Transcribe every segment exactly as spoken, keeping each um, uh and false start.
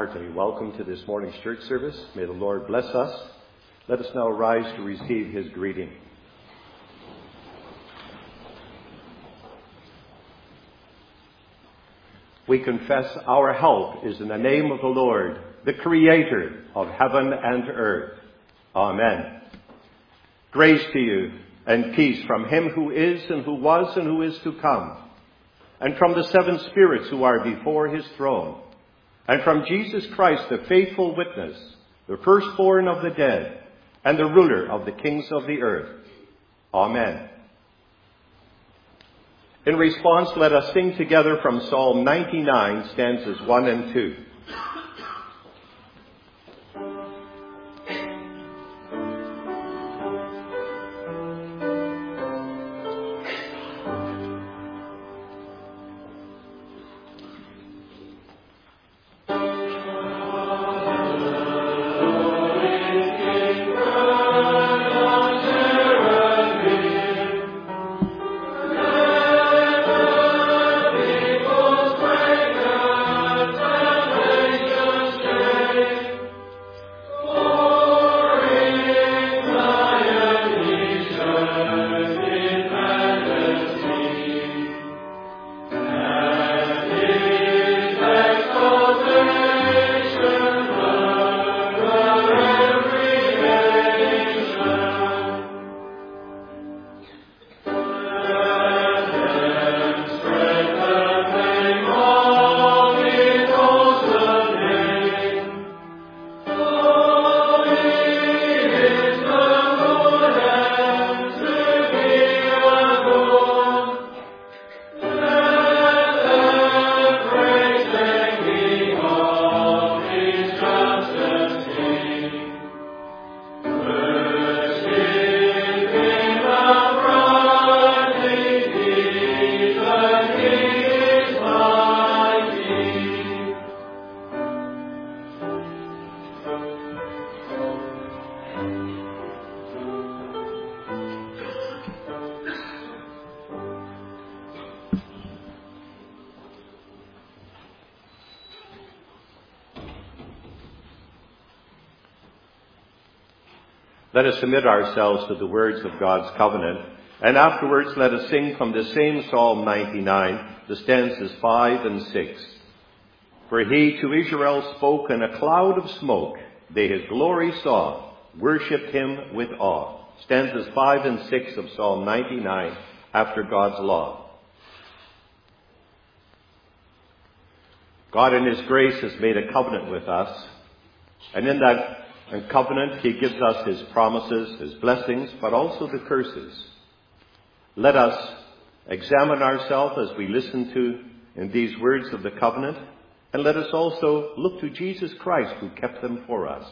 heartily welcome to this morning's church service. May the Lord bless us. Let us now rise to receive his greeting. We confess our help is in the name of the Lord, the Creator of heaven and earth. Amen. Grace to you and peace from him who is and who was and who is to come, and from the seven spirits who are before his throne, and from Jesus Christ, the faithful witness, the firstborn of the dead, and the ruler of the kings of the earth. Amen. In response, let us sing together from Psalm ninety-nine, stanzas one and two. Let us submit ourselves to the words of God's covenant, and afterwards let us sing from the same Psalm ninety-nine, the stanzas five and six. For he to Israel spoke in a cloud of smoke, they his glory saw, worshipped him with awe. Stanzas five and six of Psalm ninety-nine, after God's law. God in his grace has made a covenant with us, and in that And covenant, he gives us his promises, his blessings, but also the curses. Let us examine ourselves as we listen to in these words of the covenant, and let us also look to Jesus Christ who kept them for us.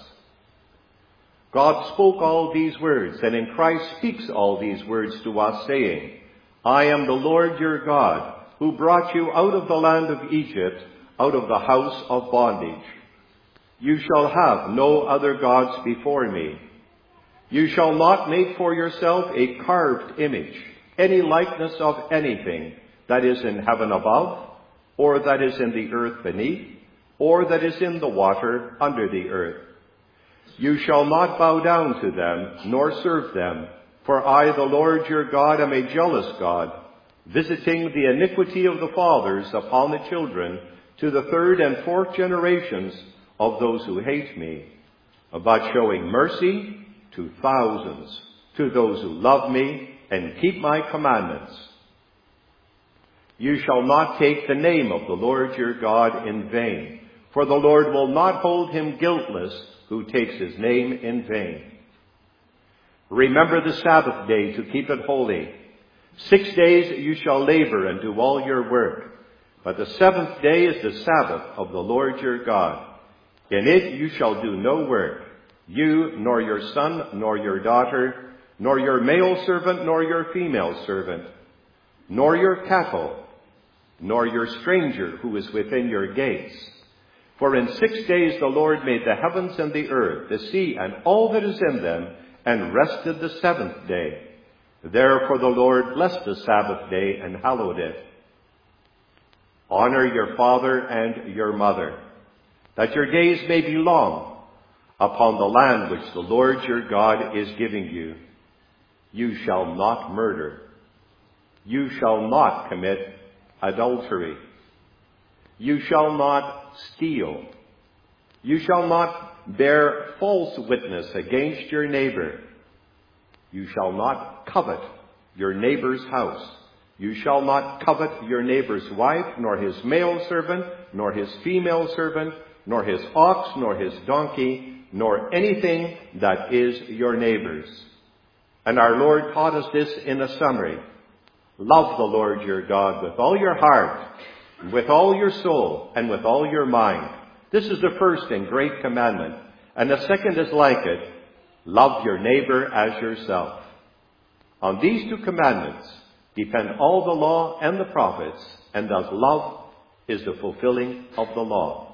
God spoke all these words, and in Christ speaks all these words to us, saying, I am the Lord your God, who brought you out of the land of Egypt, out of the house of bondage. You shall have no other gods before me. You shall not make for yourself a carved image, any likeness of anything that is in heaven above, or that is in the earth beneath, or that is in the water under the earth. You shall not bow down to them, nor serve them, for I, the Lord your God, am a jealous God, visiting the iniquity of the fathers upon the children to the third and fourth generations of those who hate me, but showing mercy to thousands, to those who love me and keep my commandments. You shall not take the name of the Lord your God in vain, for the Lord will not hold him guiltless who takes his name in vain. Remember the Sabbath day to keep it holy. Six days you shall labor and do all your work, but the seventh day is the Sabbath of the Lord your God. In it you shall do no work, you, nor your son, nor your daughter, nor your male servant, nor your female servant, nor your cattle, nor your stranger who is within your gates. For in six days the Lord made the heavens and the earth, the sea, and all that is in them, and rested the seventh day. Therefore the Lord blessed the Sabbath day and hallowed it. Honor your father and your mother, that your days may be long upon the land which the Lord your God is giving you. You shall not murder. You shall not commit adultery. You shall not steal. You shall not bear false witness against your neighbor. You shall not covet your neighbor's house. You shall not covet your neighbor's wife, nor his male servant, nor his female servant, nor his ox, nor his donkey, nor anything that is your neighbor's. And our Lord taught us this in a summary. Love the Lord your God with all your heart, with all your soul, and with all your mind. This is the first and great commandment. And the second is like it. Love your neighbor as yourself. On these two commandments depend all the law and the prophets, and thus love is the fulfilling of the law.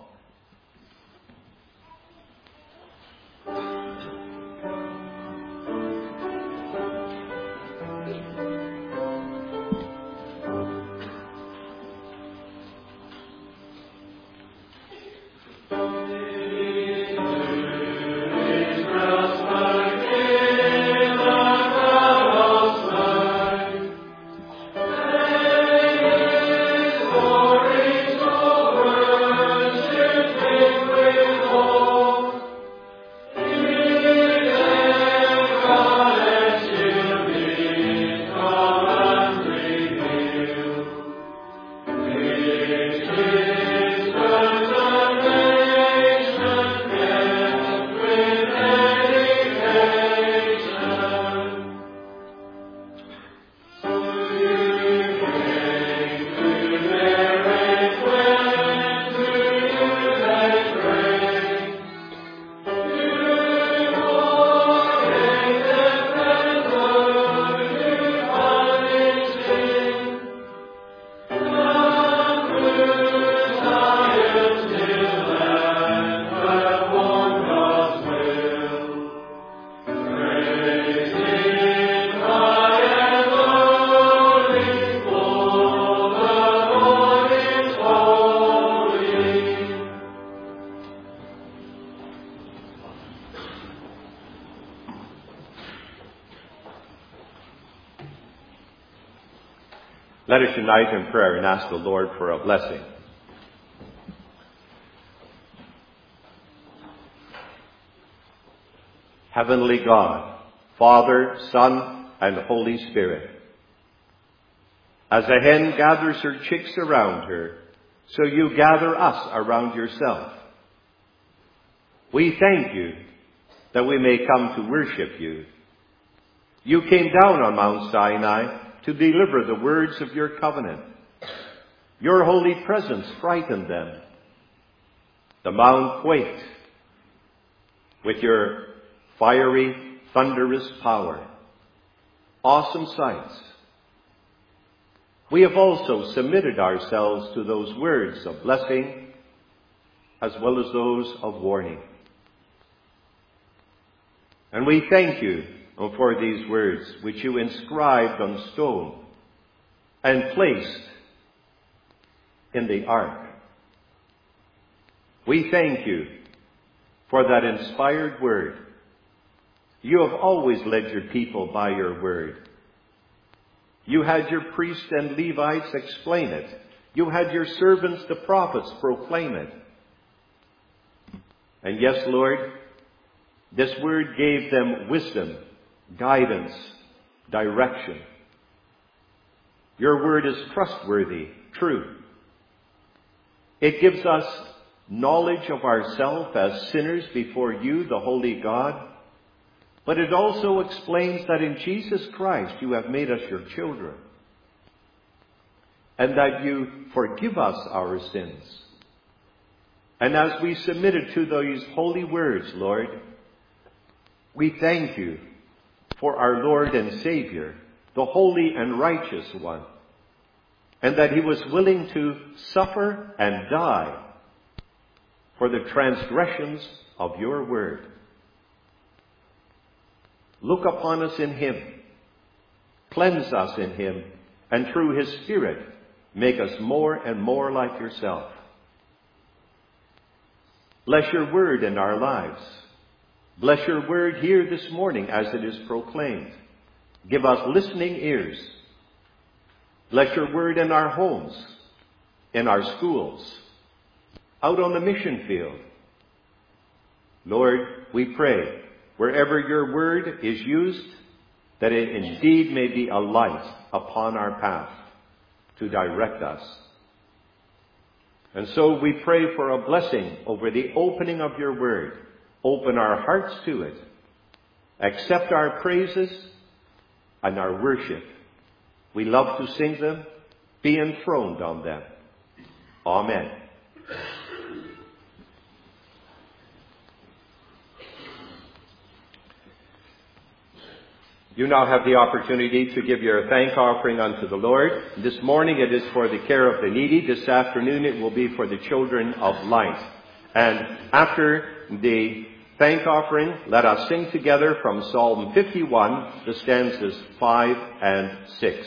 Let us unite in prayer and ask the Lord for a blessing. Heavenly God, Father, Son, and Holy Spirit, as a hen gathers her chicks around her, so you gather us around yourself. We thank you that we may come to worship you. You came down on Mount Sinai to deliver the words of your covenant. Your holy presence frightened them. The mount quaked with your fiery, thunderous power. Awesome sights. We have also submitted ourselves to those words of blessing as well as those of warning. And we thank you for these words which you inscribed on stone and placed in the ark. We thank you for that inspired word. You have always led your people by your word. You had your priests and Levites explain it. You had your servants, the prophets, proclaim it. And yes, Lord, this word gave them wisdom, guidance, direction. Your word is trustworthy, true. It gives us knowledge of ourselves as sinners before you, the holy God. But it also explains that in Jesus Christ you have made us your children. And that you forgive us our sins. And as we submitted to those holy words, Lord, we thank you for our Lord and Savior, the holy and righteous one, and that he was willing to suffer and die for the transgressions of your word. Look upon us in him, cleanse us in him, and through his Spirit, make us more and more like yourself. Bless your word in our lives. Bless your word here this morning as it is proclaimed. Give us listening ears. Bless your word in our homes, in our schools, out on the mission field. Lord, we pray, wherever your word is used, that it indeed may be a light upon our path to direct us. And so we pray for a blessing over the opening of your word. Open our hearts to it. Accept our praises and our worship. We love to sing them. Be enthroned on them. Amen. You now have the opportunity to give your thank offering unto the Lord. This morning it is for the care of the needy. This afternoon it will be for the children of light. And after the thank offering, let us sing together from Psalm fifty-one, the stanzas five and six.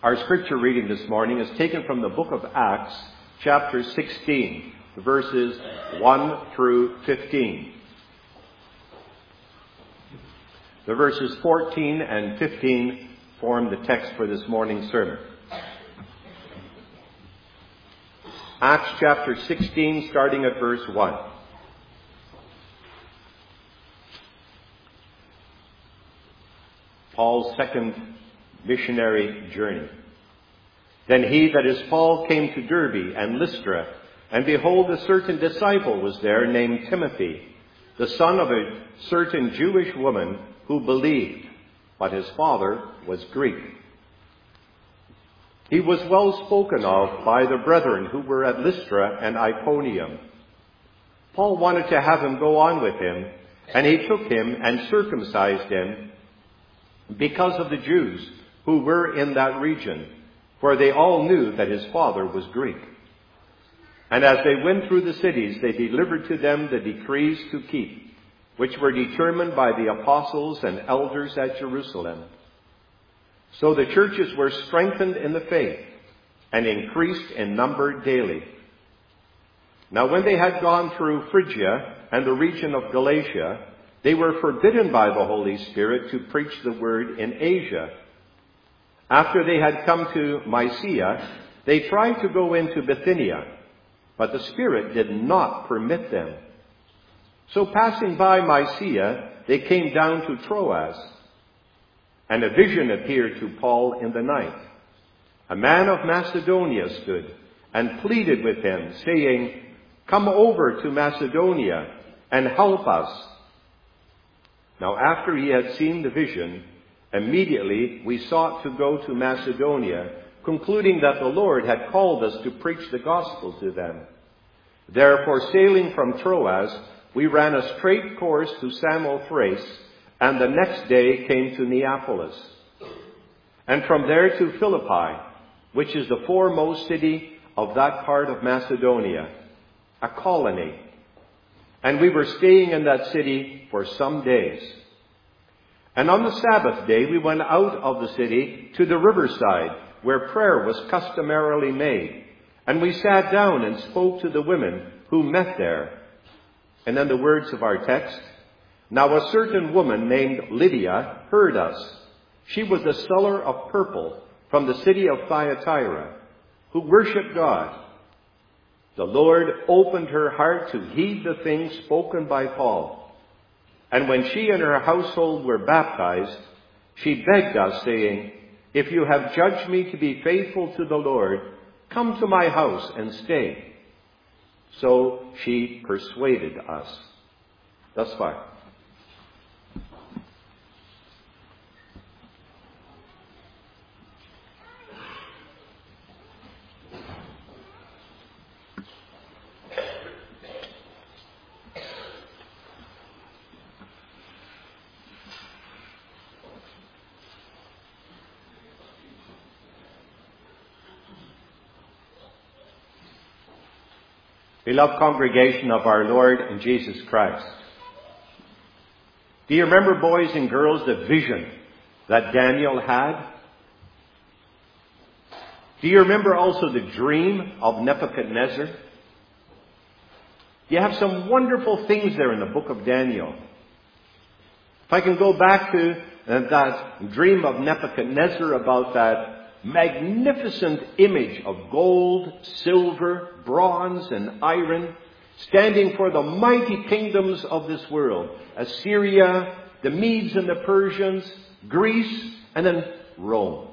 Our scripture reading this morning is taken from the book of Acts, chapter sixteen, verses one through fifteen. The verses fourteen and fifteen form the text for this morning's sermon. Acts chapter sixteen, starting at verse one. Paul's second missionary journey. Then he, that is Paul, came to Derbe and Lystra, and behold, a certain disciple was there named Timothy, the son of a certain Jewish woman who believed, but his father was Greek. He was well spoken of by the brethren who were at Lystra and Iconium. Paul wanted to have him go on with him, and he took him and circumcised him because of the Jews who were in that region, for they all knew that his father was Greek. And as they went through the cities, they delivered to them the decrees to keep, which were determined by the apostles and elders at Jerusalem. So the churches were strengthened in the faith and increased in number daily. Now when they had gone through Phrygia and the region of Galatia, they were forbidden by the Holy Spirit to preach the word in Asia. After they had come to Mysia, they tried to go into Bithynia, but the Spirit did not permit them. So passing by Mysia, they came down to Troas, and a vision appeared to Paul in the night. A man of Macedonia stood and pleaded with him, saying, "Come over to Macedonia and help us." Now after he had seen the vision, immediately we sought to go to Macedonia, concluding that the Lord had called us to preach the gospel to them. Therefore, sailing from Troas, we ran a straight course to Samothrace, and the next day came to Neapolis, and from there to Philippi, which is the foremost city of that part of Macedonia, a colony. And we were staying in that city for some days. And on the Sabbath day, we went out of the city to the riverside, where prayer was customarily made. And we sat down and spoke to the women who met there. And then the words of our text. Now a certain woman named Lydia heard us. She was a seller of purple from the city of Thyatira, who worshipped God. The Lord opened her heart to heed the things spoken by Paul. And when she and her household were baptized, she begged us, saying, "If you have judged me to be faithful to the Lord, come to my house and stay." So she persuaded us. Thus far. Beloved congregation of our Lord and Jesus Christ, do you remember, boys and girls, the vision that Daniel had? Do you remember also the dream of Nebuchadnezzar? You have some wonderful things there in the book of Daniel. If I can go back to that dream of Nebuchadnezzar about that magnificent image of gold, silver, bronze, and iron, standing for the mighty kingdoms of this world. Assyria, the Medes and the Persians, Greece, and then Rome.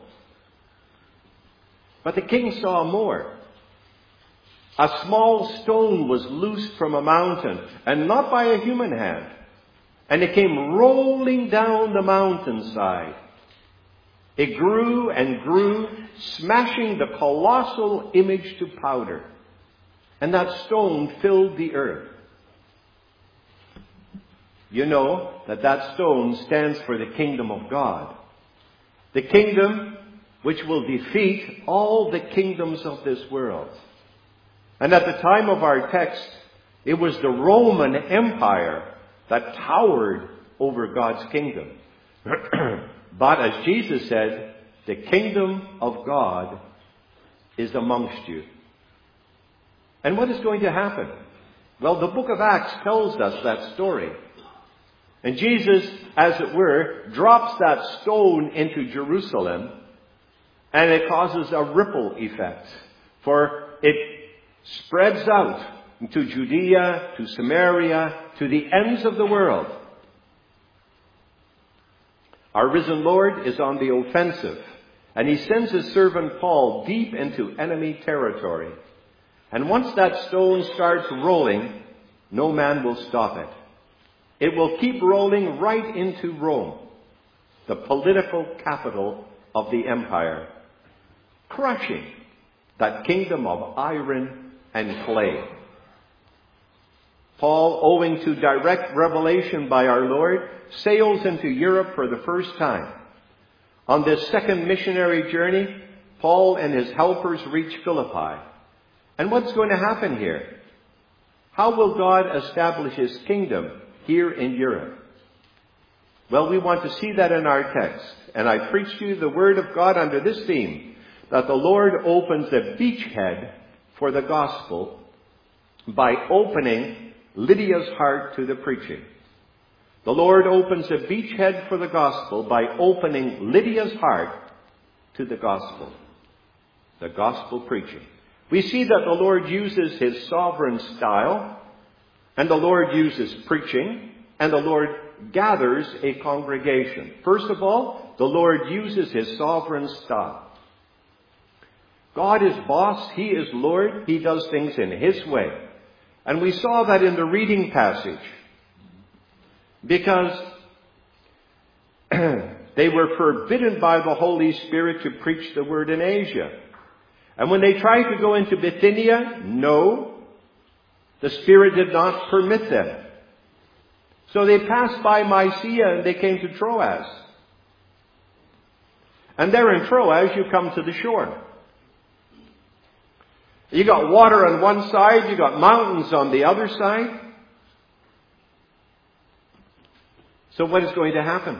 But the king saw more. A small stone was loosed from a mountain, and not by a human hand. And it came rolling down the mountainside. It grew and grew, smashing the colossal image to powder. And that stone filled the earth. You know that that stone stands for the kingdom of God. The kingdom which will defeat all the kingdoms of this world. And at the time of our text, it was the Roman Empire that towered over God's kingdom. But as Jesus said, the kingdom of God is amongst you. And what is going to happen? Well, the book of Acts tells us that story. And Jesus, as it were, drops that stone into Jerusalem, and it causes a ripple effect. For it spreads out to Judea, to Samaria, to the ends of the world. Our risen Lord is on the offensive, and he sends his servant Paul deep into enemy territory. And once that stone starts rolling, no man will stop it. It will keep rolling right into Rome, the political capital of the empire, crushing that kingdom of iron and clay. Paul, owing to direct revelation by our Lord, sails into Europe for the first time. On this second missionary journey, Paul and his helpers reach Philippi. And what's going to happen here? How will God establish his kingdom here in Europe? Well, we want to see that in our text. And I preach to you the word of God under this theme, that the Lord opens a beachhead for the gospel by opening Lydia's heart to the preaching. The Lord opens a beachhead for the gospel by opening Lydia's heart to the gospel. The gospel preaching. We see that the Lord uses his sovereign style, and the Lord uses preaching, and the Lord gathers a congregation. First of all, the Lord uses his sovereign style. God is boss, he is Lord, he does things in his way. And we saw that in the reading passage, because they were forbidden by the Holy Spirit to preach the word in Asia. And when they tried to go into Bithynia, no, the Spirit did not permit them. So they passed by Mysia and they came to Troas. And there in Troas, you come to the shore. You got water on one side, you got mountains on the other side. So what is going to happen?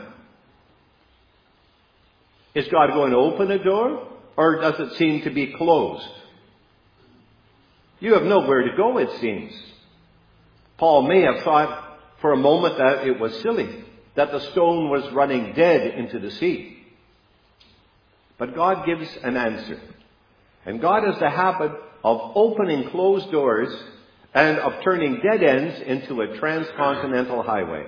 Is God going to open a door, or does it seem to be closed? You have nowhere to go, it seems. Paul may have thought for a moment that it was silly, that the stone was running dead into the sea. But God gives an answer. And God has the habit of opening closed doors and of turning dead ends into a transcontinental highway.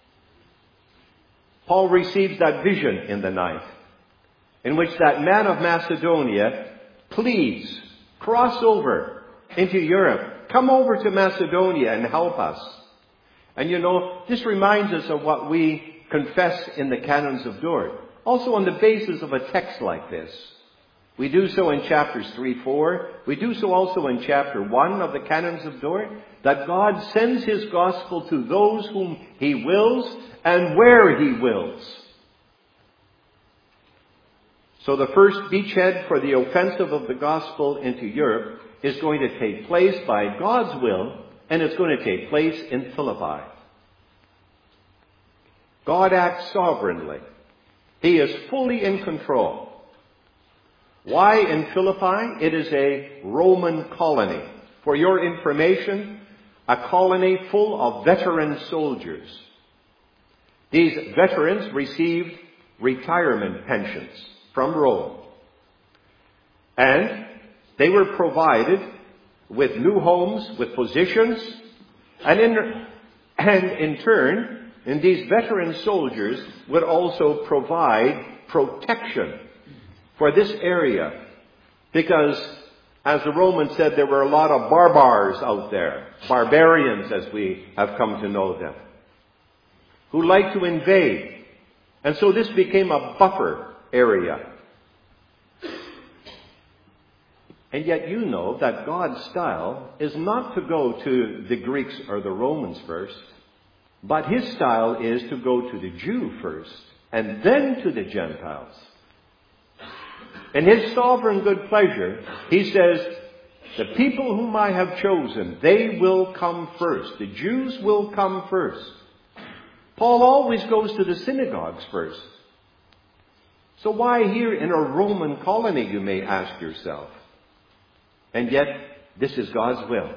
Paul receives that vision in the night, in which that man of Macedonia pleads, cross over into Europe. Come over to Macedonia and help us. And you know, this reminds us of what we confess in the canons of Dort. Also on the basis of a text like this. We do so in chapters three, four. We do so also in chapter one of the canons of Dort. That God sends his gospel to those whom he wills and where he wills. So the first beachhead for the offensive of the gospel into Europe is going to take place by God's will, and it's going to take place in Philippi. God acts sovereignly. He is fully in control. Why in Philippi? It is a Roman colony. For your information, a colony full of veteran soldiers. These veterans received retirement pensions from Rome. And they were provided with new homes, with positions, and in, and in turn, and these veteran soldiers would also provide protection for this area. Because, as the Romans said, there were a lot of barbars out there, barbarians as we have come to know them, who liked to invade. And so this became a buffer area. And yet you know that God's style is not to go to the Greeks or the Romans first, but his style is to go to the Jew first, and then to the Gentiles. In his sovereign good pleasure, he says, the people whom I have chosen, they will come first. The Jews will come first. Paul always goes to the synagogues first. So why here in a Roman colony, you may ask yourself? And yet, this is God's will.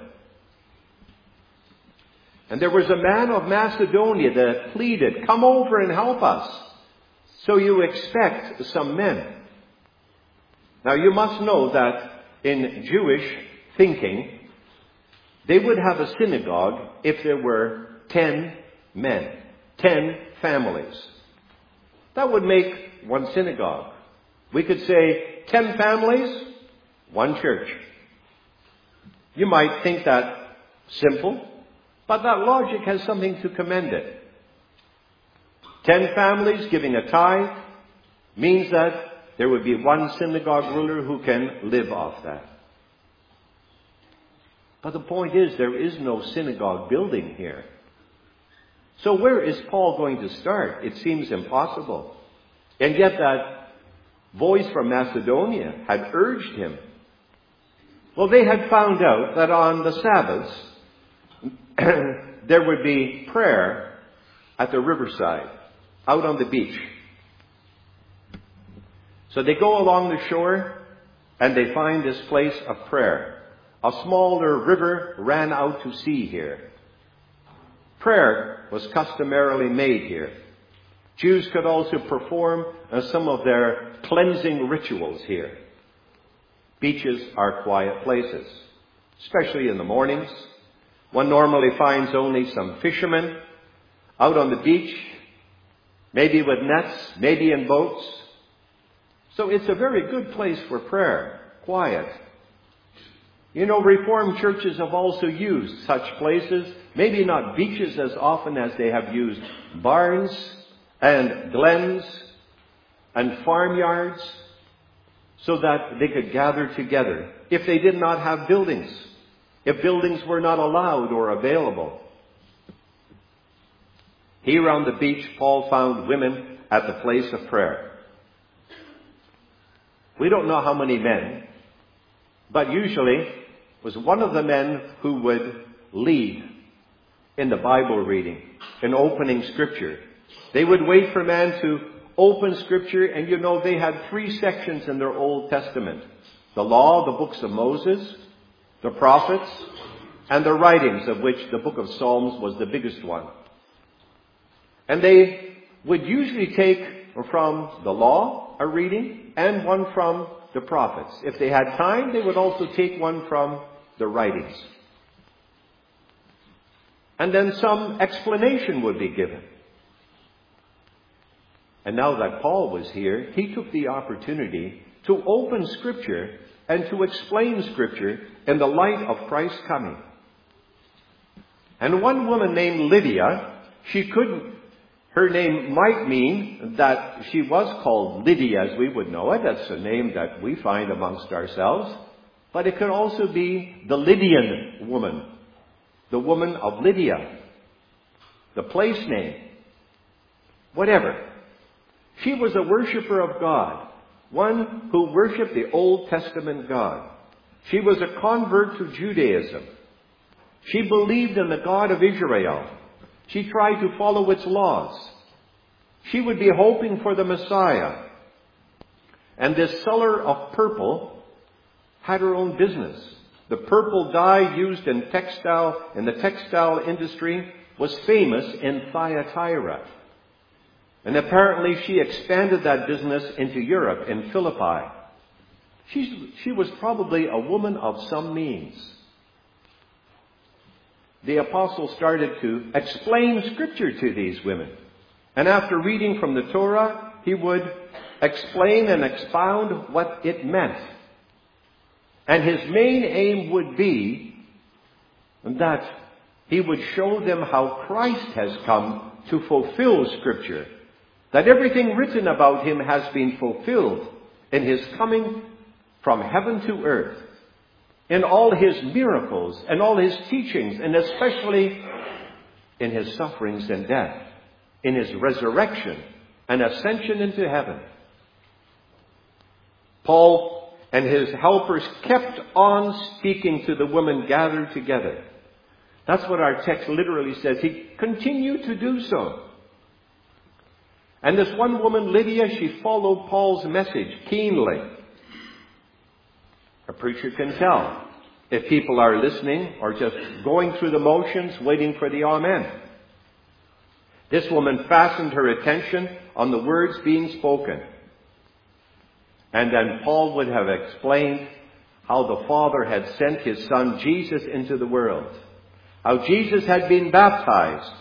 And there was a man of Macedonia that pleaded, come over and help us. So you expect some men. Now you must know that in Jewish thinking, they would have a synagogue if there were ten men, ten families. That would make one synagogue. We could say ten families, one church. You might think that simple, but that logic has something to commend it. Ten families giving a tithe means that there would be one synagogue ruler who can live off that. But the point is, there is no synagogue building here. So where is Paul going to start? It seems impossible. And yet that voice from Macedonia had urged him. Well, they had found out that on the Sabbaths, there would be prayer at the riverside, out on the beach. So they go along the shore and they find this place of prayer. A smaller river ran out to sea here. Prayer was customarily made here. Jews could also perform uh, some of their cleansing rituals here. Beaches are quiet places, especially in the mornings. One normally finds only some fishermen out on the beach, maybe with nets, maybe in boats. So it's a very good place for prayer, quiet. You know, Reformed churches have also used such places, maybe not beaches as often as they have used barns and glens and farmyards, so that they could gather together if they did not have buildings, if buildings were not allowed or available. Here on the beach, Paul found women at the place of prayer. We don't know how many men, but usually it was one of the men who would lead in the Bible reading, in opening Scripture. They would wait for man to open Scripture, and you know they had three sections in their Old Testament. The law, the books of Moses, the prophets, and the writings, of which the book of Psalms was the biggest one. And they would usually take from the law a reading and one from the prophets. If they had time, they would also take one from the writings. And then some explanation would be given. And now that Paul was here, he took the opportunity to open Scripture and to explain Scripture in the light of Christ's coming. And one woman named Lydia, she couldn't, her name might mean that she was called Lydia as we would know it. That's a name that we find amongst ourselves. But it could also be the Lydian woman, the woman of Lydia, the place name, whatever. She was a worshiper of God, one who worshipped the Old Testament God. She was a convert to Judaism. She believed in the God of Israel. She tried to follow its laws. She would be hoping for the Messiah. And this seller of purple had her own business. The purple dye used in textile, in the textile industry was famous in Thyatira. And apparently she expanded that business into Europe, in Philippi. She, she was probably a woman of some means. The apostle started to explain Scripture to these women. And after reading from the Torah, he would explain and expound what it meant. And his main aim would be that he would show them how Christ has come to fulfill Scripture. That everything written about him has been fulfilled in his coming from heaven to earth, in all his miracles and all his teachings, and especially in his sufferings and death, in his resurrection and ascension into heaven. Paul and his helpers kept on speaking to the women gathered together. That's what our text literally says. He continued to do so. And this one woman, Lydia, she followed Paul's message keenly. A preacher can tell if people are listening or just going through the motions, waiting for the amen. This woman fastened her attention on the words being spoken. And then Paul would have explained how the Father had sent his Son Jesus into the world. How Jesus had been baptized.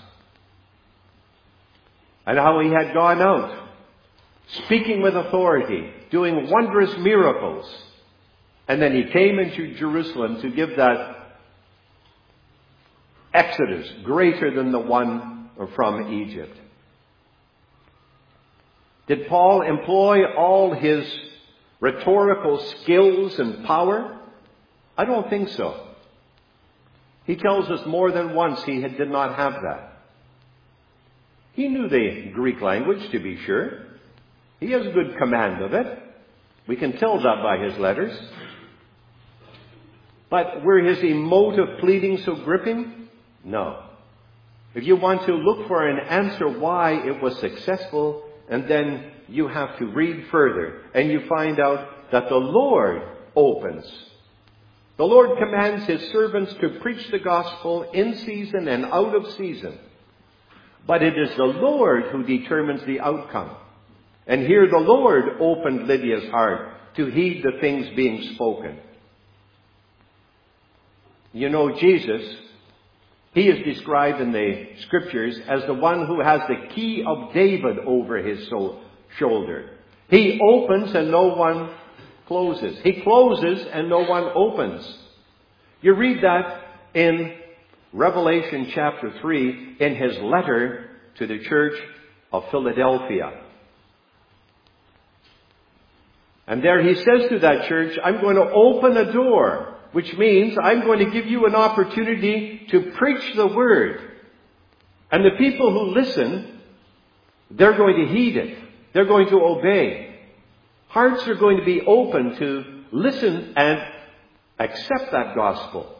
And how he had gone out, speaking with authority, doing wondrous miracles. And then he came into Jerusalem to give that exodus greater than the one from Egypt. Did Paul employ all his rhetorical skills and power? I don't think so. He tells us more than once he did not have that. He knew the Greek language, to be sure. He has good command of it. We can tell that by his letters. But were his emotive pleadings so gripping? No. If you want to look for an answer why it was successful, and then you have to read further, and you find out that the Lord opens. The Lord commands his servants to preach the gospel in season and out of season. But it is the Lord who determines the outcome. And here the Lord opened Lydia's heart to heed the things being spoken. You know, Jesus, he is described in the scriptures as the one who has the key of David over his so- shoulder. He opens and no one closes. He closes and no one opens. You read that in Revelation chapter three in his letter to the church of Philadelphia. And there he says to that church, I'm going to open a door, which means I'm going to give you an opportunity to preach the word. And the people who listen, they're going to heed it. They're going to obey. Hearts are going to be open to listen and accept that gospel.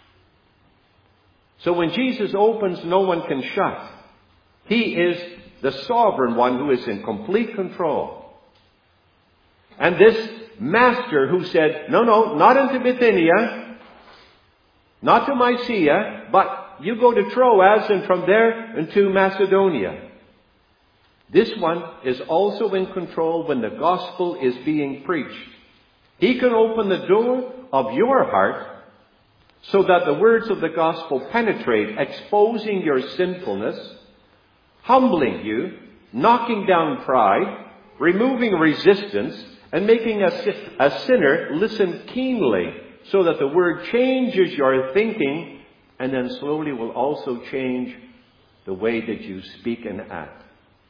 So when Jesus opens, no one can shut. He is the sovereign one who is in complete control. And this master who said, no, no, not into Bithynia, not to Mysia, but you go to Troas and from there into Macedonia. This one is also in control when the gospel is being preached. He can open the door of your heart so that the words of the gospel penetrate, exposing your sinfulness, humbling you, knocking down pride, removing resistance, and making a, a sinner listen keenly so that the word changes your thinking and then slowly will also change the way that you speak and act.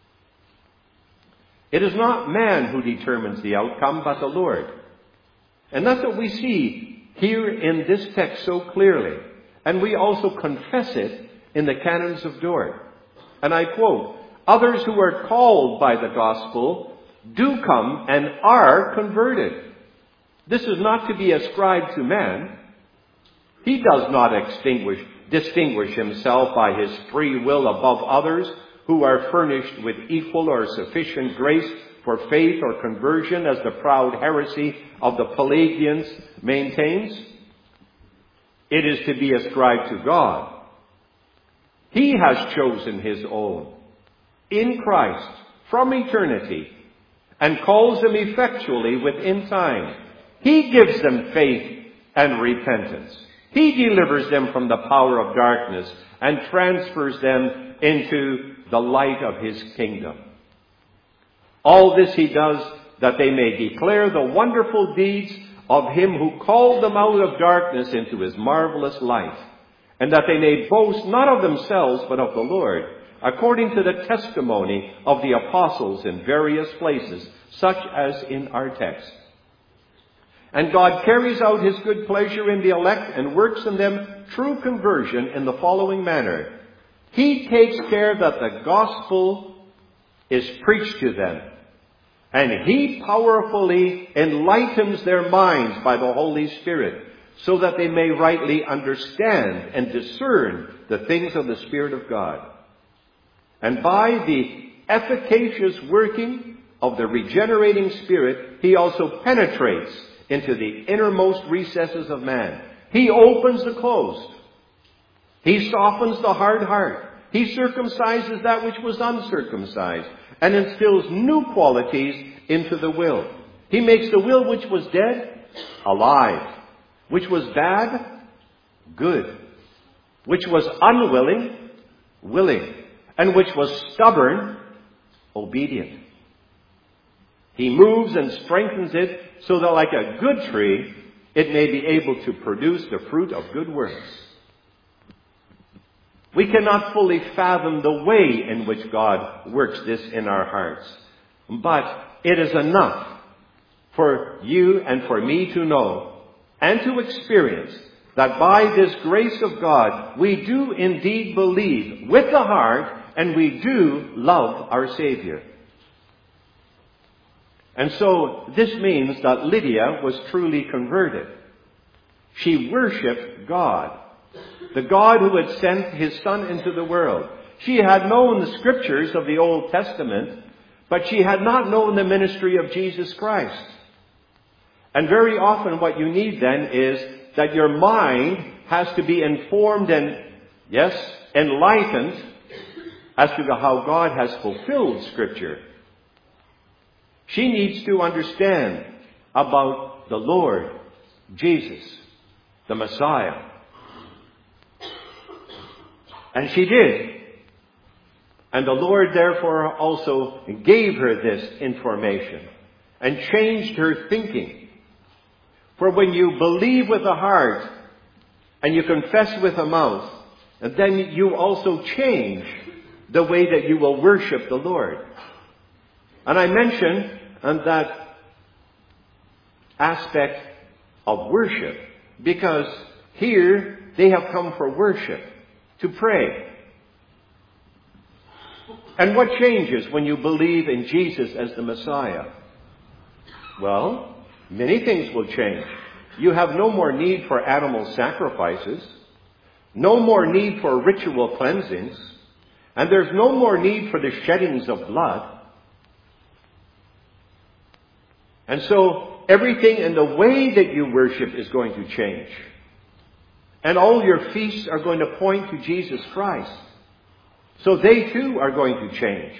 It is not man who determines the outcome, but the Lord. And that's what we see here in this text so clearly. And we also confess it in the canons of Dort. And I quote, others who are called by the gospel do come and are converted. This is not to be ascribed to man. He does not extinguish, distinguish himself by his free will above others who are furnished with equal or sufficient grace for faith or conversion, as the proud heresy of the Pelagians maintains. It is to be ascribed to God. He has chosen his own in Christ from eternity and calls them effectually within time. He gives them faith and repentance. He delivers them from the power of darkness and transfers them into the light of his kingdom. All this he does that they may declare the wonderful deeds of him who called them out of darkness into his marvelous light, and that they may boast not of themselves but of the Lord, according to the testimony of the apostles in various places, such as in our text. And God carries out his good pleasure in the elect and works in them true conversion in the following manner. He takes care that the gospel is preached to them, and he powerfully enlightens their minds by the Holy Spirit, so that they may rightly understand and discern the things of the Spirit of God. And by the efficacious working of the regenerating Spirit, He also penetrates into the innermost recesses of man. He opens the closed. He softens the hard heart. He circumcises that which was uncircumcised and instills new qualities into the will. He makes the will which was dead alive, which was bad good, which was unwilling willing, and which was stubborn obedient. He moves and strengthens it so that like a good tree, it may be able to produce the fruit of good works. We cannot fully fathom the way in which God works this in our hearts. But it is enough for you and for me to know and to experience that by this grace of God, we do indeed believe with the heart and we do love our Savior. And so this means that Lydia was truly converted. She worshipped God, the God who had sent His Son into the world. She had known the scriptures of the Old Testament, but she had not known the ministry of Jesus Christ. And very often what you need then is that your mind has to be informed and, yes, enlightened as to how God has fulfilled Scripture. She needs to understand about the Lord Jesus, the Messiah. And she did. And the Lord therefore also gave her this information and changed her thinking. For when you believe with the heart and you confess with the mouth, and then you also change the way that you will worship the Lord. And I mentioned that aspect of worship because here they have come for worship, to pray. And what changes when you believe in Jesus as the Messiah? Well, many things will change. You have no more need for animal sacrifices, no more need for ritual cleansings, and there's no more need for the sheddings of blood. And so everything in the way that you worship is going to change. And all your feasts are going to point to Jesus Christ. So they too are going to change.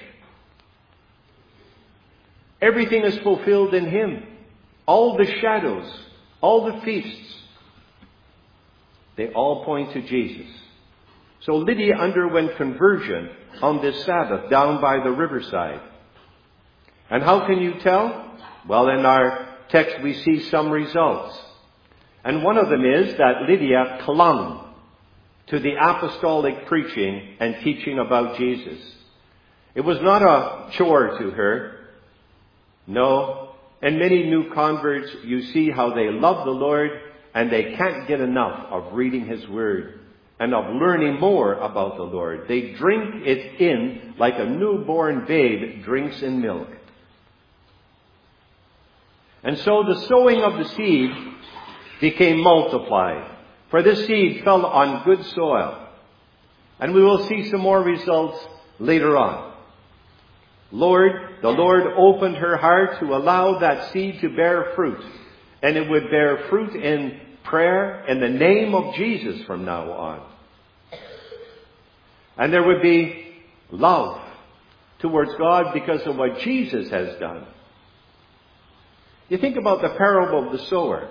Everything is fulfilled in Him. All the shadows, all the feasts, they all point to Jesus. So Lydia underwent conversion on this Sabbath down by the riverside. And how can you tell? Well, in our text we see some results. And one of them is that Lydia clung to the apostolic preaching and teaching about Jesus. It was not a chore to her. No. In many new converts, you see how they love the Lord and they can't get enough of reading His Word and of learning more about the Lord. They drink it in like a newborn babe drinks in milk. And so the sowing of the seed became multiplied. For this seed fell on good soil. And we will see some more results later on. Lord, the Lord opened her heart to allow that seed to bear fruit. And it would bear fruit in prayer in the name of Jesus from now on. And there would be love towards God because of what Jesus has done. You think about the parable of the sower.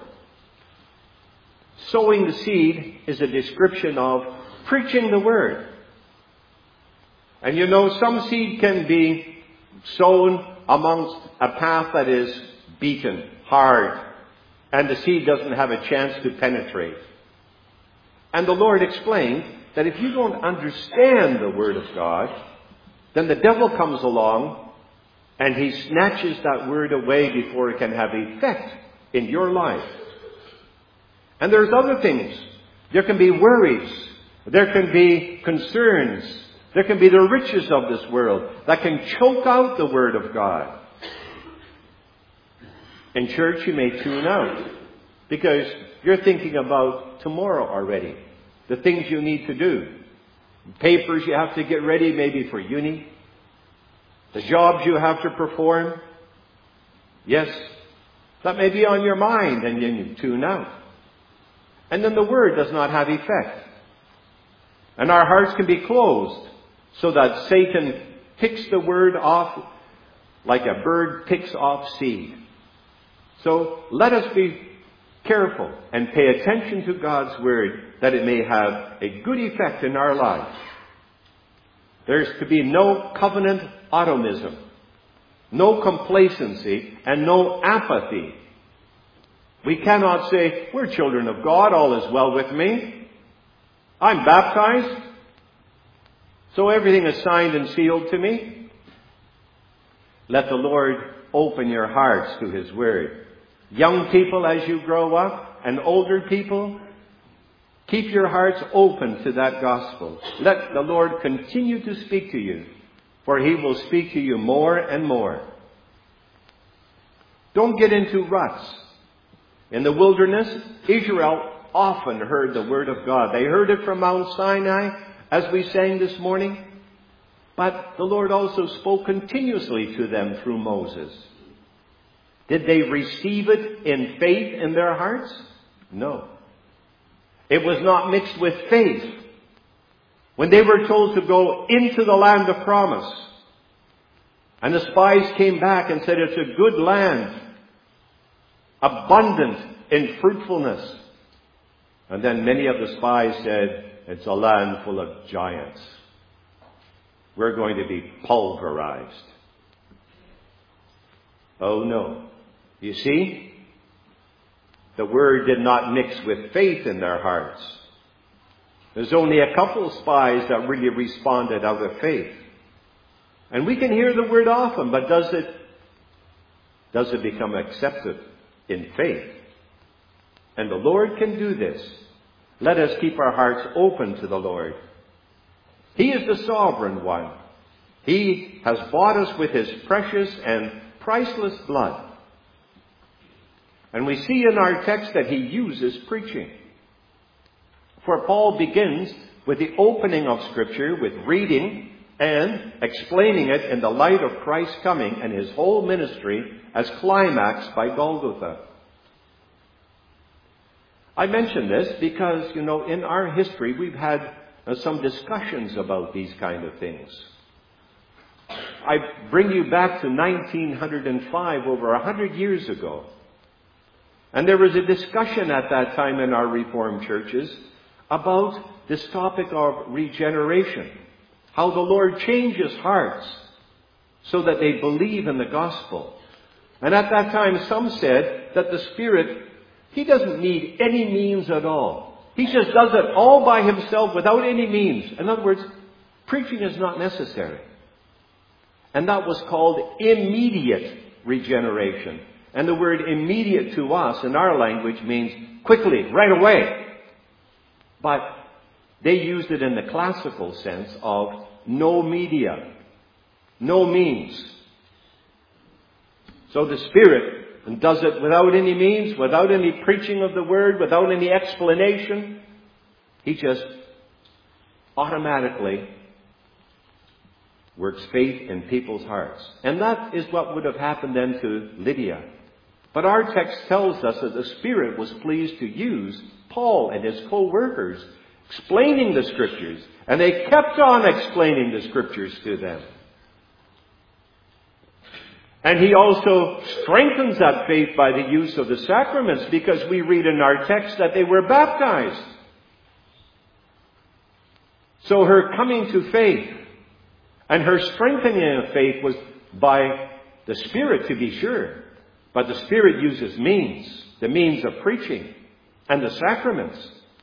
Sowing the seed is a description of preaching the Word. And you know, some seed can be sown amongst a path that is beaten, hard, and the seed doesn't have a chance to penetrate. And the Lord explained that if you don't understand the Word of God, then the devil comes along and he snatches that Word away before it can have effect in your life. And there's other things. There can be worries. There can be concerns. There can be the riches of this world that can choke out the Word of God. In church, you may tune out because you're thinking about tomorrow already. The things you need to do. Papers you have to get ready maybe for uni. The jobs you have to perform, yes, that may be on your mind and then you tune out. And then the Word does not have effect. And our hearts can be closed so that Satan picks the Word off like a bird picks off seed. So let us be careful and pay attention to God's Word that it may have a good effect in our lives. There's to be no covenant automism, no complacency, and no apathy. We cannot say, we're children of God, all is well with me. I'm baptized, so everything is signed and sealed to me. Let the Lord open your hearts to His Word. Young people, as you grow up, and older people, keep your hearts open to that gospel. Let the Lord continue to speak to you, for He will speak to you more and more. Don't get into ruts. In the wilderness, Israel often heard the Word of God. They heard it from Mount Sinai, as we sang this morning. But the Lord also spoke continuously to them through Moses. Did they receive it in faith in their hearts? No. It was not mixed with faith. When they were told to go into the land of promise, and the spies came back and said it's a good land, abundant in fruitfulness. And then many of the spies said, it's a land full of giants. We're going to be pulverized. Oh no. You see, the Word did not mix with faith in their hearts. There's only a couple of spies that really responded out of faith. And we can hear the Word often, but does it, does it become accepted in faith? And the Lord can do this. Let us keep our hearts open to the Lord. He is the sovereign one. He has bought us with His precious and priceless blood. And we see in our text that He uses preaching. For Paul begins with the opening of Scripture, with reading and explaining it in the light of Christ's coming and His whole ministry as climaxed by Golgotha. I mention this because, you know, in our history we've had uh, some discussions about these kind of things. I bring you back to nineteen oh five, over a hundred years ago. And there was a discussion at that time in our Reformed churches about this topic of regeneration. How the Lord changes hearts so that they believe in the gospel. And at that time some said that the Spirit, He doesn't need any means at all. He just does it all by Himself without any means. In other words, preaching is not necessary. And that was called immediate regeneration. And the word immediate to us in our language means quickly, right away. But they used it in the classical sense of no media, no means. So the Spirit does it without any means, without any preaching of the Word, without any explanation. He just automatically works faith in people's hearts. And that is what would have happened then to Lydia. But our text tells us that the Spirit was pleased to use Paul and his co-workers explaining the Scriptures. And they kept on explaining the Scriptures to them. And He also strengthens that faith by the use of the sacraments, because we read in our text that they were baptized. So her coming to faith and her strengthening of faith was by the Spirit, to be sure. But the Spirit uses means, the means of preaching and the sacraments.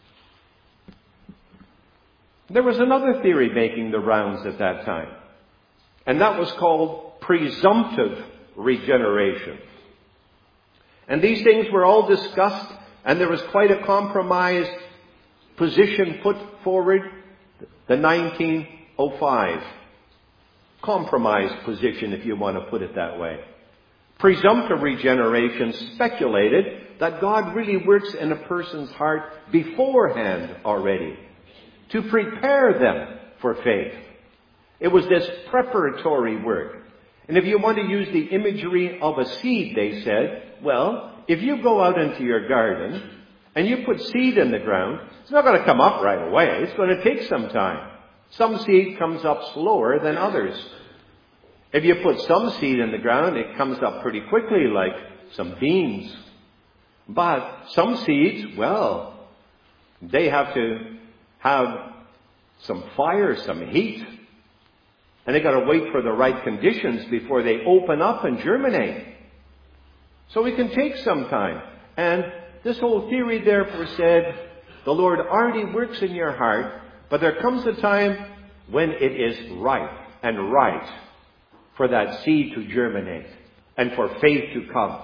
There was another theory making the rounds at that time. And that was called presumptive regeneration. And these things were all discussed, and there was quite a compromised position put forward, the nineteen oh five. Compromised position, if you want to put it that way. Presumptive regeneration speculated that God really works in a person's heart beforehand already, to prepare them for faith. It was this preparatory work. And if you want to use the imagery of a seed, they said, well, if you go out into your garden and you put seed in the ground, it's not going to come up right away. It's going to take some time. Some seed comes up slower than others. If you put some seed in the ground, it comes up pretty quickly, like some beans. But some seeds, well, they have to have some fire, some heat. And they got to wait for the right conditions before they open up and germinate. So it can take some time. And this whole theory therefore said, the Lord already works in your heart, but there comes a time when it is ripe and right for that seed to germinate and for faith to come.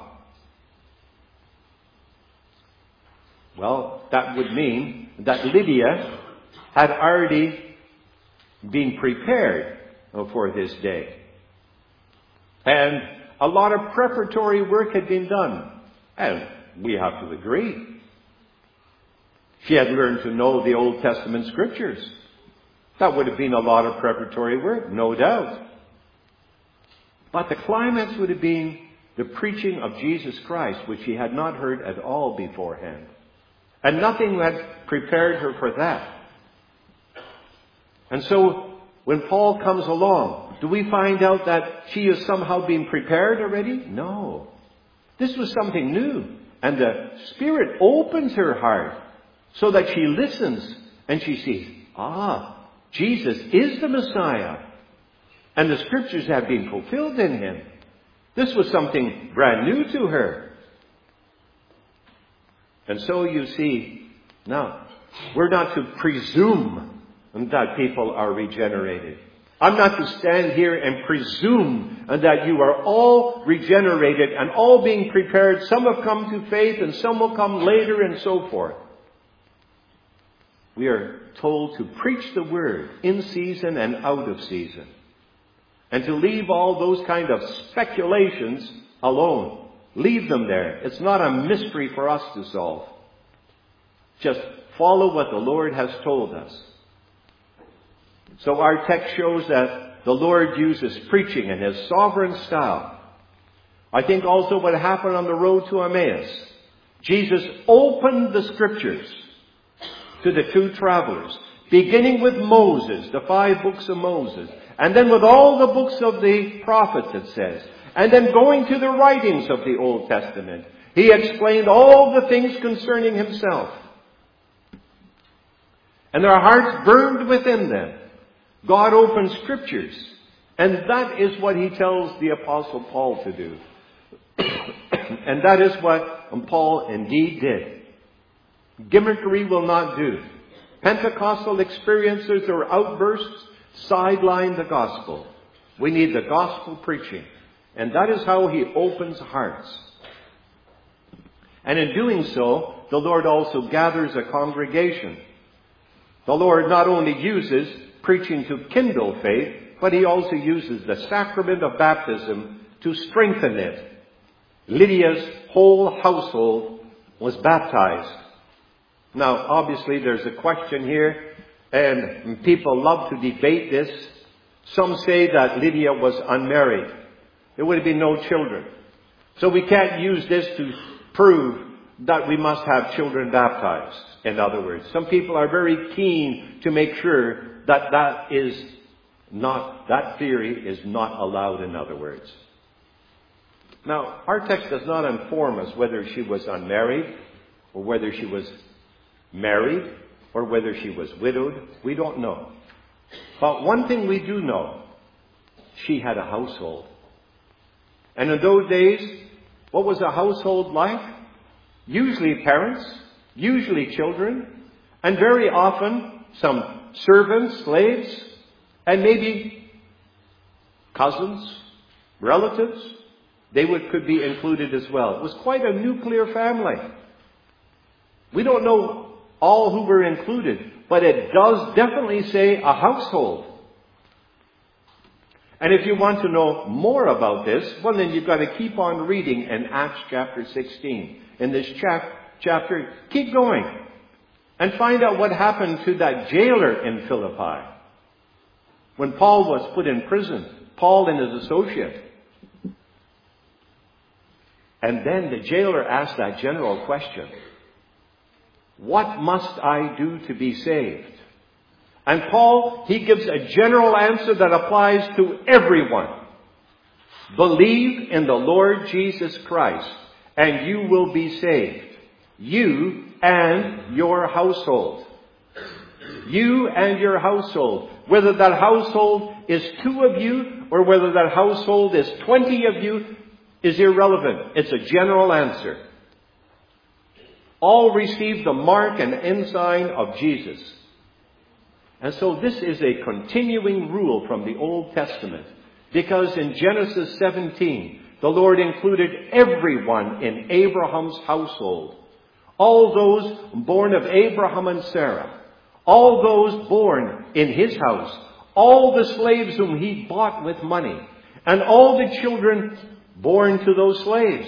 Well, that would mean that Lydia had already been prepared for this day. And a lot of preparatory work had been done. And we have to agree. She had learned to know the Old Testament scriptures. That would have been a lot of preparatory work, no doubt. But the climax would have been the preaching of Jesus Christ, which she had not heard at all beforehand. And nothing had prepared her for that. And so, when Paul comes along, do we find out that she is somehow being prepared already? No. This was something new. And the Spirit opens her heart so that she listens and she sees, ah, Jesus is the Messiah. And the scriptures have been fulfilled in him. This was something brand new to her. And so you see, now, we're not to presume that people are regenerated. I'm not to stand here and presume that you are all regenerated and all being prepared. Some have come to faith and some will come later and so forth. We are told to preach the word in season and out of season. And to leave all those kind of speculations alone. Leave them there. It's not a mystery for us to solve. Just follow what the Lord has told us. So our text shows that the Lord uses preaching in his sovereign style. I think also what happened on the road to Emmaus. Jesus opened the scriptures to the two travelers, beginning with Moses, the five books of Moses, and then with all the books of the prophets, it says, and then going to the writings of the Old Testament. He explained all the things concerning himself. And their hearts burned within them. God opened scriptures. And that is what he tells the Apostle Paul to do. And that is what Paul indeed did. Gimmickry will not do. Pentecostal experiences or outbursts sideline the gospel. We need the gospel preaching. And that is how he opens hearts. And in doing so, the Lord also gathers a congregation. The Lord not only uses preaching to kindle faith, but he also uses the sacrament of baptism to strengthen it. Lydia's whole household was baptized. Now, obviously, there's a question here, and people love to debate this. Some say that Lydia was unmarried. There would have been no children. So we can't use this to prove that we must have children baptized. In other words, some people are very keen to make sure that that is not, that theory is not allowed, in other words. Now, our text does not inform us whether she was unmarried or whether she was married or whether she was widowed. We don't know. But one thing we do know, she had a household. And in those days, what was a household like? Usually parents, usually children, and very often some servants, slaves, and maybe cousins, relatives. They would, could be included as well. It was quite a nuclear family. We don't know all who were included, but it does definitely say a household. And if you want to know more about this, well, then you've got to keep on reading in Acts chapter sixteen. In this chap- chapter, keep going and find out what happened to that jailer in Philippi. When Paul was put in prison, Paul and his associate, And then the jailer asked that general question. What must I do to be saved? And Paul, he gives a general answer that applies to everyone. Believe in the Lord Jesus Christ, and you will be saved. You and your household. You and your household. Whether that household is two of you or whether that household is twenty of you is irrelevant. It's a general answer. All receive the mark and ensign of Jesus. And so this is a continuing rule from the Old Testament. Because in Genesis seventeen, the Lord included everyone in Abraham's household. All those born of Abraham and Sarah. All those born in his house. All the slaves whom he bought with money. And all the children born to those slaves.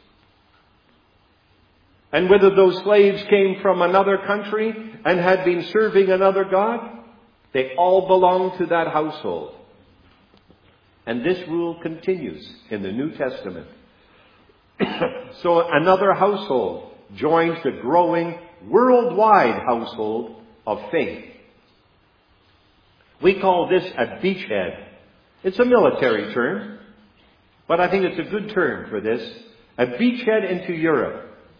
And whether those slaves came from another country and had been serving another god, they all belonged to that household. And this rule continues in the New Testament. So another household joins the growing worldwide household of faith. We call this a beachhead. It's a military term, but I think it's a good term for this. A beachhead into Europe.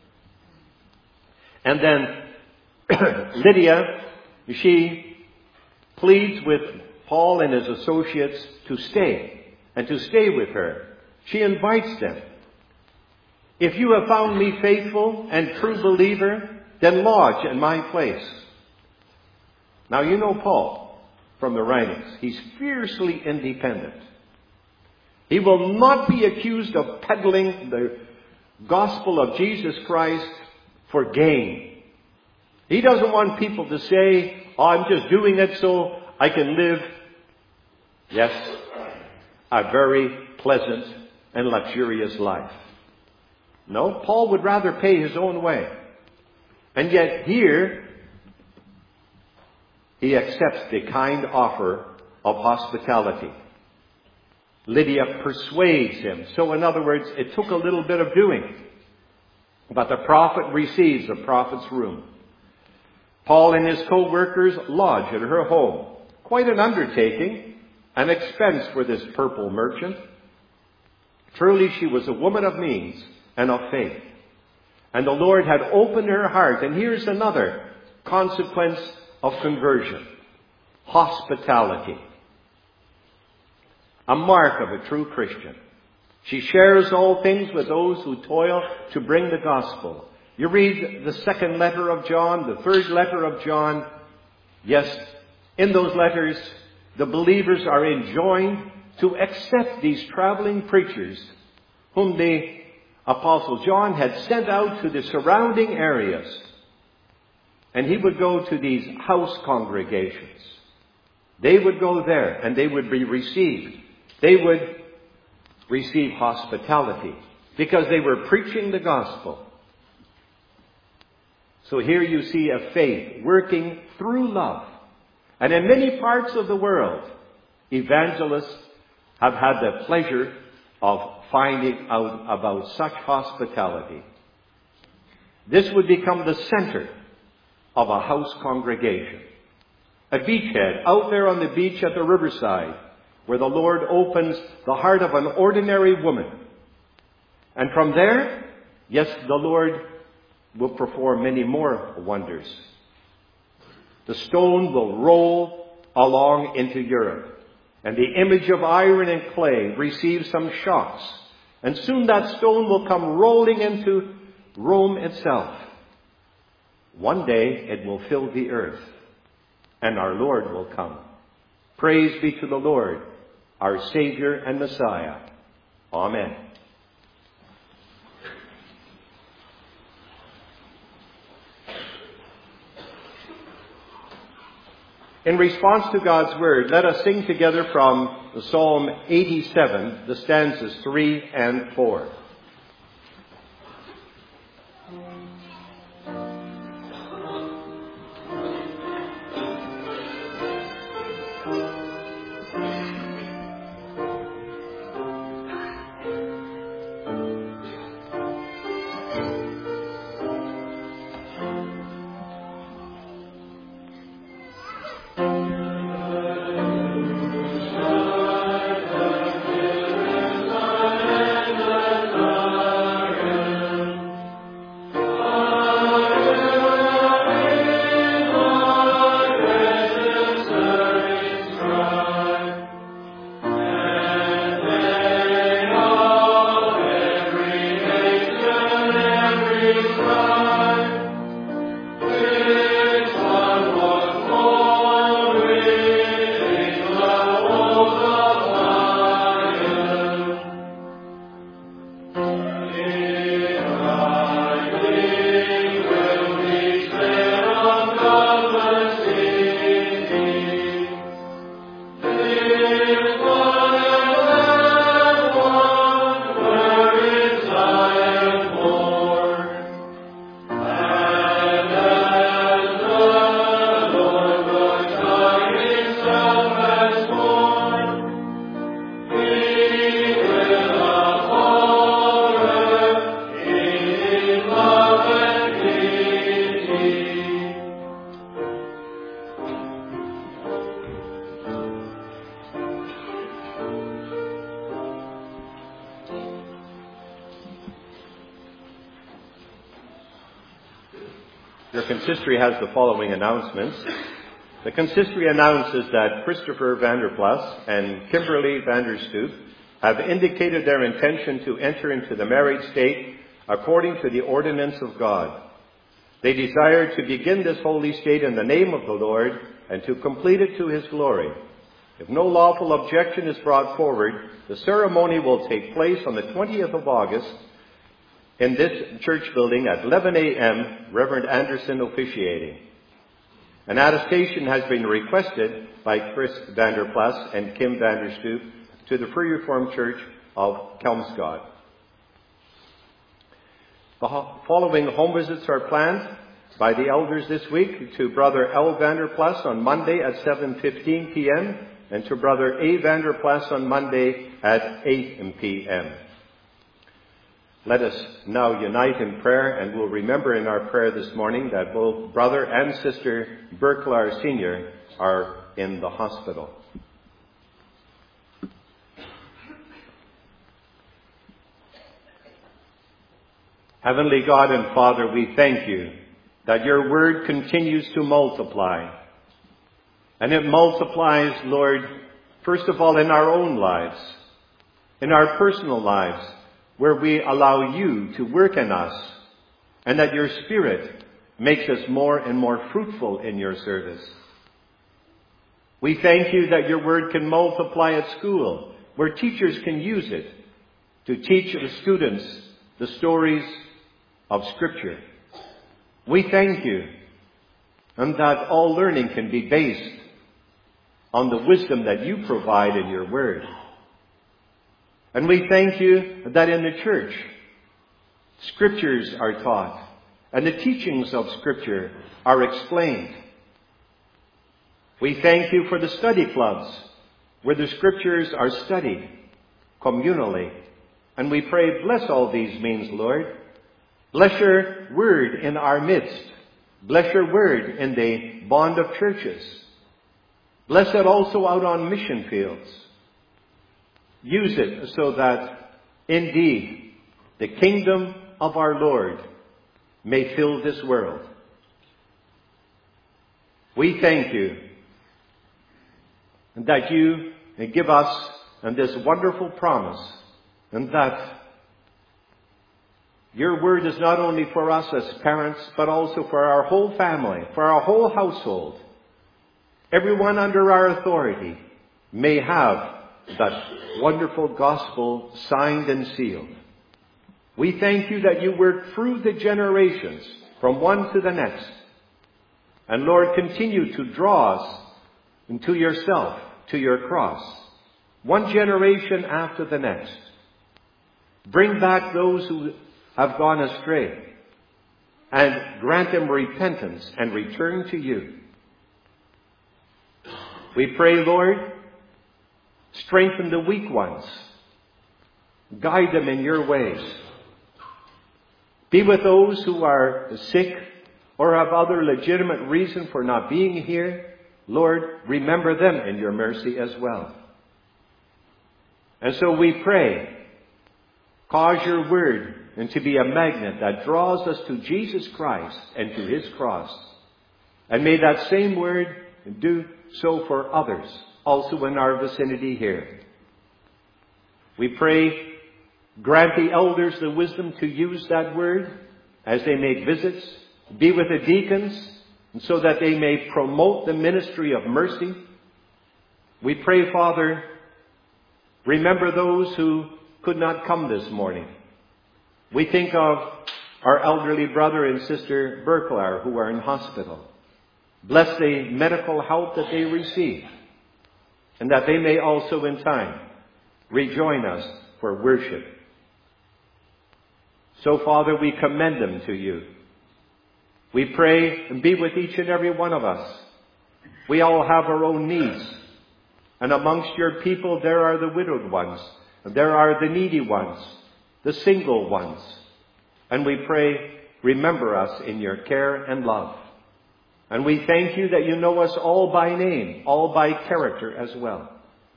And then Lydia, she pleads with Paul and his associates to stay and to stay with her. She invites them. If you have found me faithful and true believer, then lodge in my place. Now you know Paul from the writings. He's fiercely independent. He will not be accused of peddling the gospel of Jesus Christ for gain. He doesn't want people to say, oh, I'm just doing it so I can live, yes, a very pleasant and luxurious life. No, Paul would rather pay his own way. And yet here, he accepts the kind offer of hospitality. Lydia persuades him. So in other words, it took a little bit of doing. But the prophet receives the prophet's room. Paul and his co-workers lodge at her home. Quite an undertaking, an expense for this purple merchant. Truly she was a woman of means and of faith. And the Lord had opened her heart. And here's another consequence of conversion. Hospitality. A mark of a true Christian. She shares all things with those who toil to bring the gospel. You read the second letter of John, the third letter of John. Yes, in those letters, the believers are enjoined to accept these traveling preachers whom the Apostle John had sent out to the surrounding areas. And he would go to these house congregations. They would go there and they would be received. They would receive hospitality because they were preaching the gospel. So here you see a faith working through love. And in many parts of the world, evangelists have had the pleasure of finding out about such hospitality. This would become the center of a house congregation. A beachhead out there on the beach at the riverside where the Lord opens the heart of an ordinary woman. And from there, yes, the Lord will perform many more wonders. The stone will roll along into Europe. And the image of iron and clay receives some shocks. And soon that stone will come rolling into Rome itself. One day it will fill the earth. And our Lord will come. Praise be to the Lord, our Savior and Messiah. Amen. In response to God's Word, let us sing together from Psalm eighty-seven, the stanzas three and four. Your consistory has the following announcements. The consistory announces that Christopher Vanderplas and Kimberly Vanderstoop have indicated their intention to enter into the married state according to the ordinance of God. They desire to begin this holy state in the name of the Lord and to complete it to his glory. If no lawful objection is brought forward, the ceremony will take place on the twentieth of August in this church building at eleven a.m., Reverend Anderson officiating. An attestation has been requested by Chris Vanderplas and Kim Vanderstoop to the Free Reformed Church of Kelmscott. The following home visits are planned by the elders this week: to Brother L. Vanderplas on Monday at seven fifteen p.m. and to Brother A. Vanderplas on Monday at eight p.m. Let us now unite in prayer, and we'll remember in our prayer this morning that both Brother and Sister Berklar Senior are in the hospital. Heavenly God and Father, we thank you that your word continues to multiply. And it multiplies, Lord, first of all in our own lives, in our personal lives, where we allow you to work in us, and that your Spirit makes us more and more fruitful in your service. We thank you that your word can multiply at school, where teachers can use it to teach the students the stories of Scripture. We thank you, and that all learning can be based on the wisdom that you provide in your word. And we thank you that in the church, Scriptures are taught, and the teachings of Scripture are explained. We thank you for the study clubs, where the Scriptures are studied communally. And we pray, bless all these means, Lord. Bless your word in our midst. Bless your word in the bond of churches. Bless it also out on mission fields. Use it so that, indeed, the kingdom of our Lord may fill this world. We thank you that you give us this wonderful promise, and that your word is not only for us as parents, but also for our whole family, for our whole household. Everyone under our authority may have that wonderful gospel signed and sealed. We thank you that you work through the generations from one to the next. And Lord, continue to draw us into yourself, to your cross, one generation after the next. Bring back those who have gone astray, and grant them repentance and return to you. We pray, Lord, strengthen the weak ones. Guide them in your ways. Be with those who are sick or have other legitimate reason for not being here. Lord, remember them in your mercy as well. And so we pray, cause your word and to be a magnet that draws us to Jesus Christ and to his cross. And may that same word do so for others, also in our vicinity here. We pray, grant the elders the wisdom to use that word as they make visits. Be with the deacons, and so that they may promote the ministry of mercy. We pray, Father, remember those who could not come this morning. We think of our elderly brother and sister Berklar, who are in hospital. Bless the medical help that they receive, and that they may also in time rejoin us for worship. So, Father, we commend them to you. We pray and be with each and every one of us. We all have our own needs. And amongst your people there are the widowed ones, and there are the needy ones, the single ones. And we pray, remember us in your care and love. And we thank you that you know us all by name, all by character as well.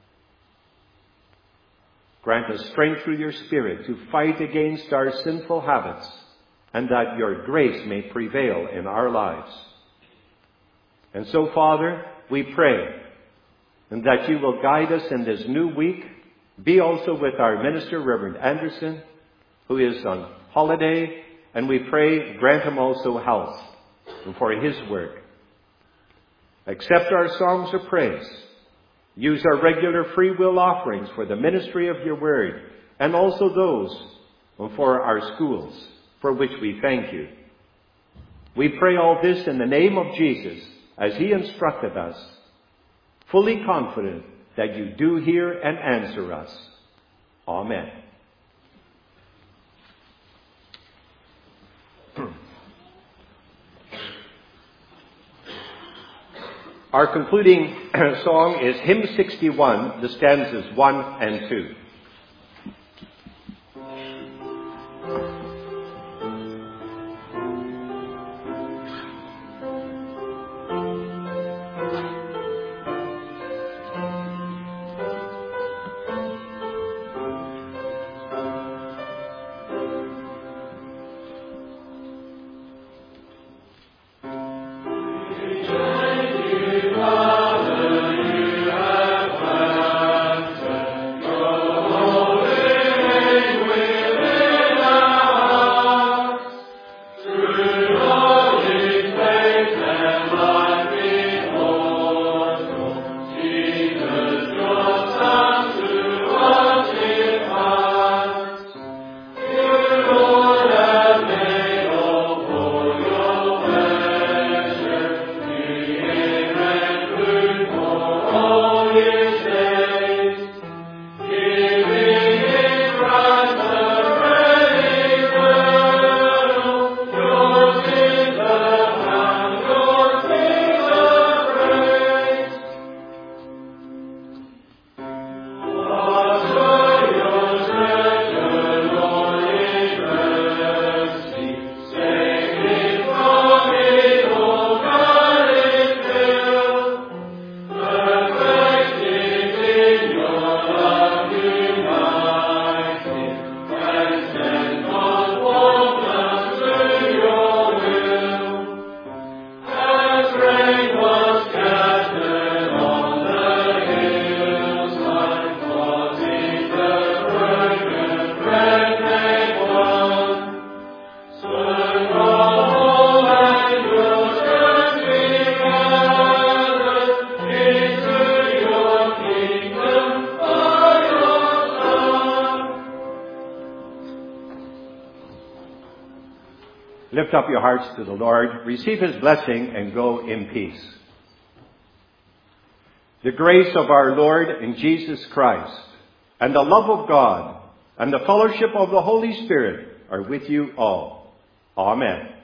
Grant us strength through your Spirit to fight against our sinful habits, and that your grace may prevail in our lives. And so, Father, we pray, and that you will guide us in this new week. Be also with our minister, Reverend Anderson, who is on holiday, and we pray, grant him also health for his work. Accept our songs of praise. Use our regular free will offerings for the ministry of your word, and also those for our schools, for which we thank you. We pray all this in the name of Jesus, as he instructed us, fully confident that you do hear and answer us. Amen. Our concluding song is hymn sixty-one, the stanzas one and two. Lift up your hearts to the Lord, receive his blessing, and go in peace. The grace of our Lord and Jesus Christ, and the love of God, and the fellowship of the Holy Spirit are with you all. Amen.